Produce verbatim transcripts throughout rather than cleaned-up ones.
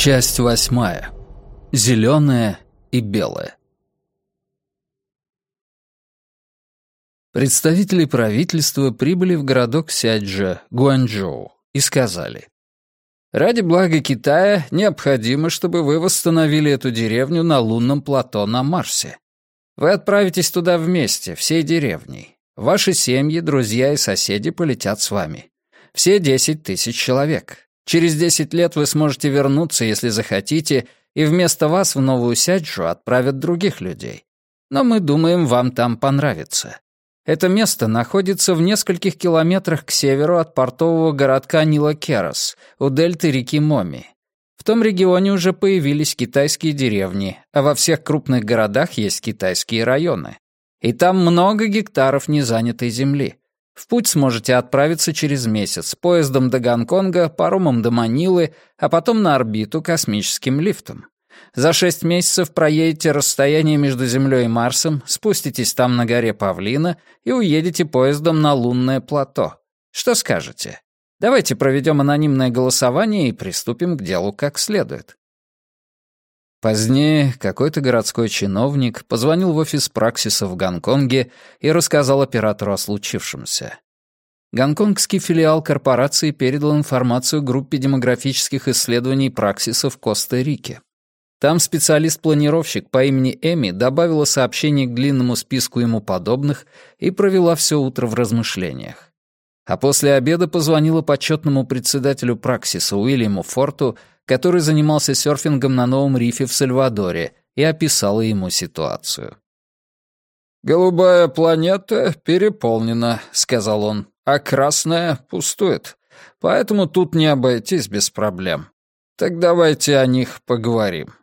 Часть восьмая. Зеленое и белое. Представители правительства прибыли в городок Сяджа, Гуанчжоу, и сказали: «Ради блага Китая необходимо, чтобы вы восстановили эту деревню на лунном плато на Марсе. Вы отправитесь туда вместе, всей деревней. Ваши семьи, друзья и соседи полетят с вами. Все десять тысяч человек. Через десять лет вы сможете вернуться, если захотите, и вместо вас в Новую Сяджу отправят других людей. Но мы думаем, вам там понравится. Это место находится в нескольких километрах к северу от портового городка Нила-Керос, у дельты реки Моми. В том регионе уже появились китайские деревни, а во всех крупных городах есть китайские районы. И там много гектаров незанятой земли. В путь сможете отправиться через месяц, поездом до Гонконга, паромом до Манилы, а потом на орбиту космическим лифтом. За шесть месяцев проедете расстояние между Землей и Марсом, спуститесь там на горе Павлина и уедете поездом на лунное плато. Что скажете? Давайте проведем анонимное голосование и приступим к делу как следует». Позднее какой-то городской чиновник позвонил в офис Праксиса в Гонконге и рассказал оператору о случившемся. Гонконгский филиал корпорации передал информацию группе демографических исследований Праксиса в Коста-Рике. Там специалист-планировщик по имени Эми добавила сообщение к длинному списку ему подобных и провела все утро в размышлениях. А после обеда позвонила почетному председателю Праксиса Уильяму Форту, который занимался серфингом на новом рифе в Сальвадоре, и описала ему ситуацию. «Голубая планета переполнена», — сказал он, — «а красная пустует. Поэтому тут не обойтись без проблем. Так давайте о них поговорим».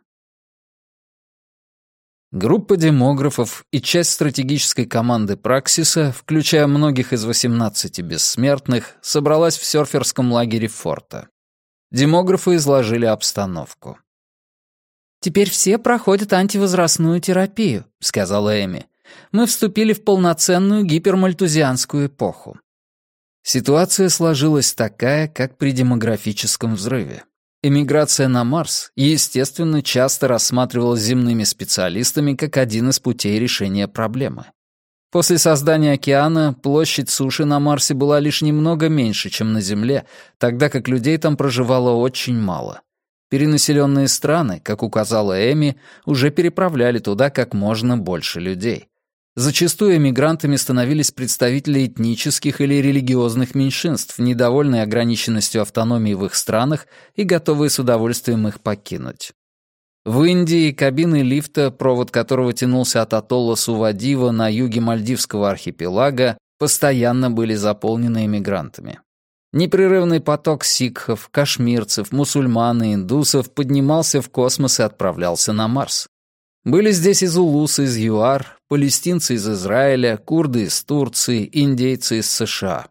Группа демографов и часть стратегической команды Праксиса, включая многих из восемнадцати бессмертных, собралась в серферском лагере Форта. Демографы изложили обстановку. «Теперь все проходят антивозрастную терапию», — сказала Эми. «Мы вступили в полноценную гипермальтузианскую эпоху». Ситуация сложилась такая, как при демографическом взрыве. Эмиграция на Марс, естественно, часто рассматривалась земными специалистами как один из путей решения проблемы. После создания океана площадь суши на Марсе была лишь немного меньше, чем на Земле, тогда как людей там проживало очень мало. Перенаселенные страны, как указала Эми, уже переправляли туда как можно больше людей. Зачастую эмигрантами становились представители этнических или религиозных меньшинств, недовольные ограниченностью автономии в их странах и готовые с удовольствием их покинуть. В Индии кабины лифта, провод которого тянулся от атолла Сувадива на юге Мальдивского архипелага, постоянно были заполнены эмигрантами. Непрерывный поток сикхов, кашмирцев, мусульман и индусов поднимался в космос и отправлялся на Марс. Были здесь и зулусы из ЮАР, палестинцы из Израиля, курды из Турции, индейцы из США.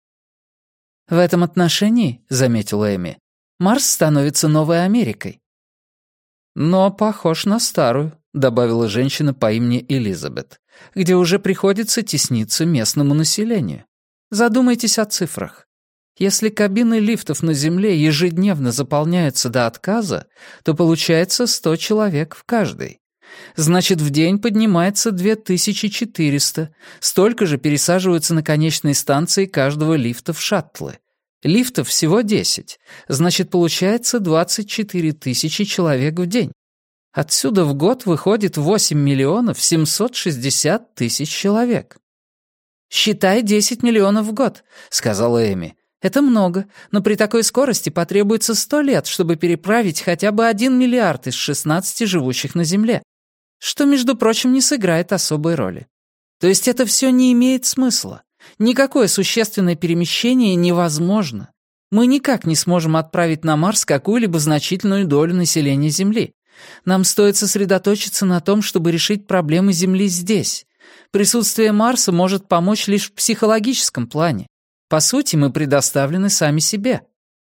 «В этом отношении, — заметила Эми, — Марс становится новой Америкой». «Но похож на старую», — добавила женщина по имени Элизабет, «где уже приходится тесниться местному населению. Задумайтесь о цифрах. Если кабины лифтов на Земле ежедневно заполняются до отказа, то получается сто человек в каждой. Значит, в день поднимается две тысячи четыреста, столько же пересаживаются на конечные станции каждого лифта в шаттлы. Лифтов всего десять, значит, получается двадцать четыре тысячи человек в день. Отсюда в год выходит восемь миллионов семьсот шестьдесят тысяч человек». «Считай десять миллионов в год», — сказала Эми. «Это много, но при такой скорости потребуется сто лет, чтобы переправить хотя бы один миллиард из шестнадцати живущих на Земле, что, между прочим, не сыграет особой роли. То есть это все не имеет смысла. Никакое существенное перемещение невозможно. Мы никак не сможем отправить на Марс какую-либо значительную долю населения Земли. Нам стоит сосредоточиться на том, чтобы решить проблемы Земли здесь. Присутствие Марса может помочь лишь в психологическом плане. По сути, мы предоставлены сами себе».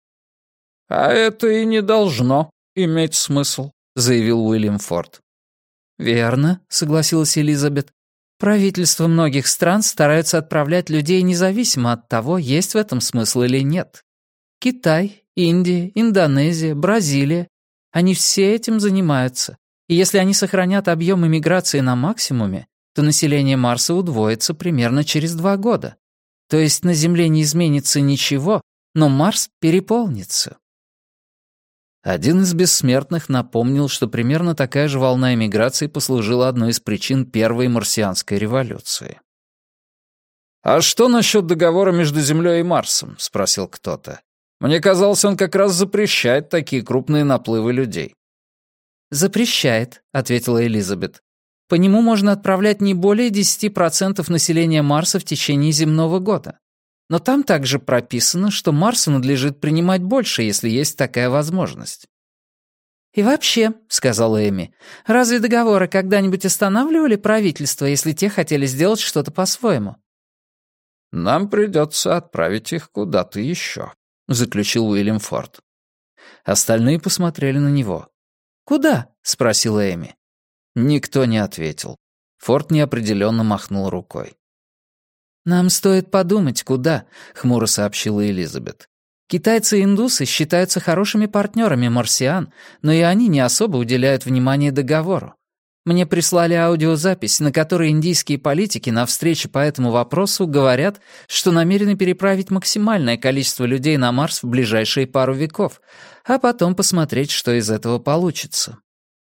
«А это и не должно иметь смысл», — заявил Уильям Форд. «Верно», — согласилась Элизабет. «Правительства многих стран стараются отправлять людей независимо от того, есть в этом смысл или нет. Китай, Индия, Индонезия, Бразилия Они все этим занимаются. И если они сохранят объем иммиграции на максимуме, то население Марса удвоится примерно через два года. То есть на Земле не изменится ничего, но Марс переполнится. Один из бессмертных напомнил, что примерно такая же волна эмиграции послужила одной из причин Первой марсианской революции. «А что насчет договора между Землей и Марсом?» — спросил кто-то. «Мне казалось, он как раз запрещает такие крупные наплывы людей». «Запрещает», — ответила Элизабет. «По нему можно отправлять не более десяти процентов населения Марса в течение земного года. Но там также прописано, что Марсу надлежит принимать больше, если есть такая возможность». «И вообще», — сказала Эми, — «разве договоры когда-нибудь останавливали правительство, если те хотели сделать что-то по-своему?» «Нам придется отправить их куда-то еще», — заключил Уильям Форд. Остальные посмотрели на него. «Куда?» — спросила Эми. Никто не ответил. Форд неопределенно махнул рукой. «Нам стоит подумать, куда», — хмуро сообщила Элизабет. «Китайцы и индусы считаются хорошими партнерами марсиан, но и они не особо уделяют внимание договору. Мне прислали аудиозапись, на которой индийские политики на встрече по этому вопросу говорят, что намерены переправить максимальное количество людей на Марс в ближайшие пару веков, а потом посмотреть, что из этого получится».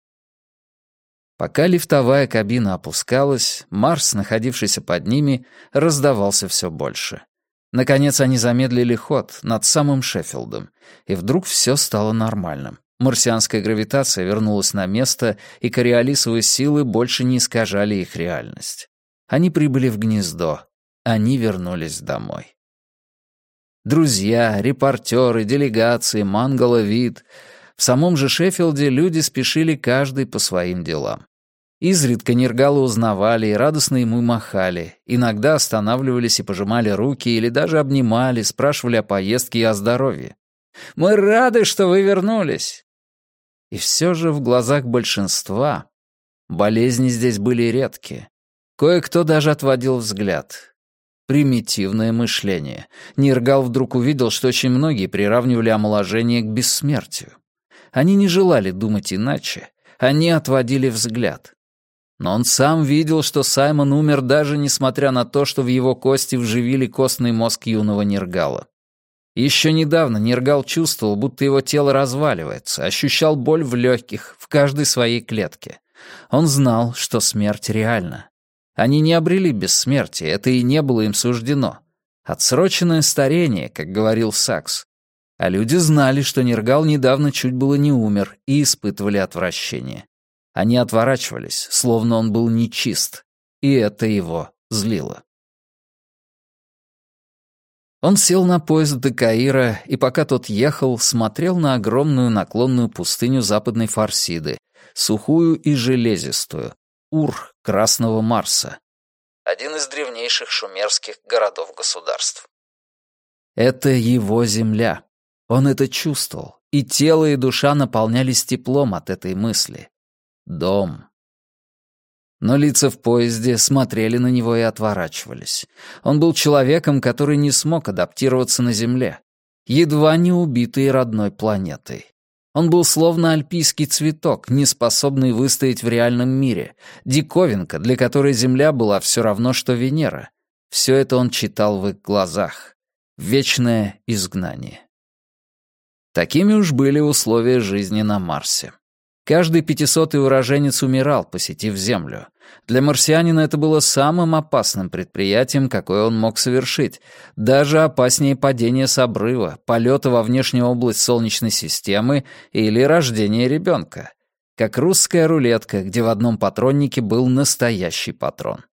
Пока лифтовая кабина опускалась, Марс, находившийся под ними, раздавался все больше. Наконец они замедлили ход над самым Шеффилдом, и вдруг все стало нормальным. Марсианская гравитация вернулась на место, и кориолисовые силы больше не искажали их реальность. Они прибыли в гнездо. Они вернулись домой. Друзья, репортеры, делегации, Мангала Вид. В самом же Шеффилде люди спешили каждый по своим делам. Изредка Нергала узнавали и радостно ему махали, иногда останавливались и пожимали руки или даже обнимали, спрашивали о поездке и о здоровье. «Мы рады, что вы вернулись!» И все же в глазах большинства болезни здесь были редкие. Кое-кто даже отводил взгляд. Примитивное мышление. Нергал вдруг увидел, что очень многие приравнивали омоложение к бессмертию. Они не желали думать иначе. Они отводили взгляд. Но он сам видел, что Саймон умер даже несмотря на то, что в его кости вживили костный мозг юного Нергала. Еще недавно Нергал чувствовал, будто его тело разваливается, ощущал боль в легких, в каждой своей клетке. Он знал, что смерть реальна. Они не обрели бессмертие, это и не было им суждено. Отсроченное старение, как говорил Сакс. А люди знали, что Нергал недавно чуть было не умер, и испытывали отвращение. Они отворачивались, словно он был нечист, и это его злило. Он сел на поезд до Каира, и пока тот ехал, смотрел на огромную наклонную пустыню западной Фарсиды, сухую и железистую, Ур Красного Марса, один из древнейших шумерских городов-государств. Это его земля. Он это чувствовал, и тело и душа наполнялись теплом от этой мысли. Дом. Но лица в поезде смотрели на него и отворачивались. Он был человеком, который не смог адаптироваться на Земле, едва не убитый родной планетой. Он был словно альпийский цветок, не способный выстоять в реальном мире, диковинка, для которой Земля была все равно, что Венера. Все это он читал в их глазах. Вечное изгнание. Такими уж были условия жизни на Марсе. Каждый пятисотый уроженец умирал, посетив Землю. Для марсианина это было самым опасным предприятием, какое он мог совершить. Даже опаснее падения с обрыва, полета во внешнюю область Солнечной системы или рождения ребенка. Как русская рулетка, где в одном патроннике был настоящий патрон.